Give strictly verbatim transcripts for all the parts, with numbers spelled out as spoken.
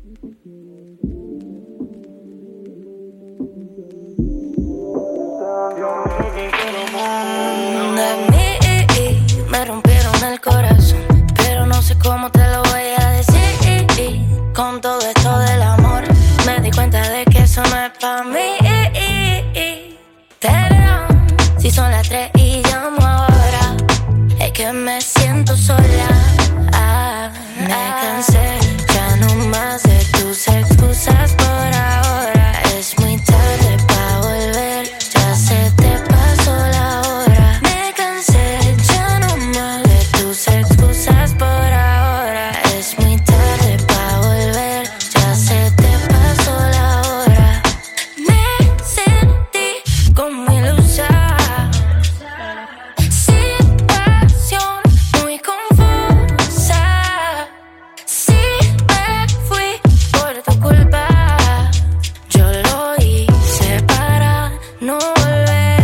De mí me rompieron el corazón, pero no sé cómo te lo voy a decir. Con todo esto del amor me di cuenta de que eso no es pa' mí. Perdón si son las tres y llamo ahora, es que me siento sola. Ah, me cansé ya no más de tus excusas por ahora. Es muy tarde pa' volver, ya se te pasó la hora. Me cansé ya no más de tus excusas por ahora. Es muy tarde pa' volver, ya se te pasó la hora. Me sentí como ilusa, situación muy confusa. Si me fui por tu culpa, yo lo hice para no volver.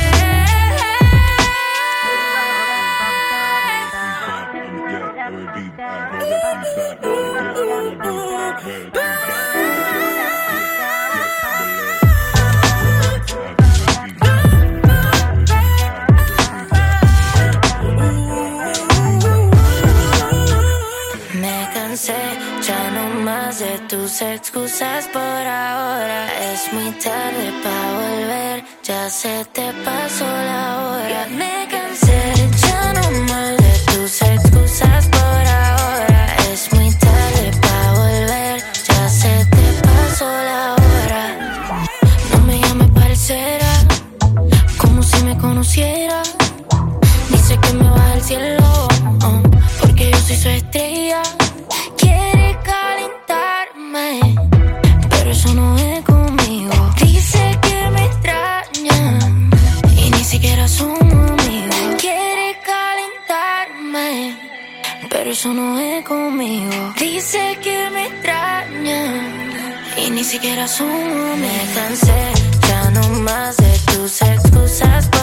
Me cansé ya no más de tus excusas por ahora. Es muy tarde pa' volver, ya se te pasó la hora. Me cansé ya no más de tus excusas por ahora. Es muy tarde pa' volver, ya se te pasó la hora. No me llames parcera, como si me conociera. Dice que me baja al cielo, oh, porque yo soy su estrella. Quiere calentarme, pero eso no es conmigo. Dice que me extraña y ni siquiera somos amigos. Quiere calentarme, pero eso no es conmigo. Dice que me extraña y ni siquiera somos amigos. Me cansé ya no más de tus excusas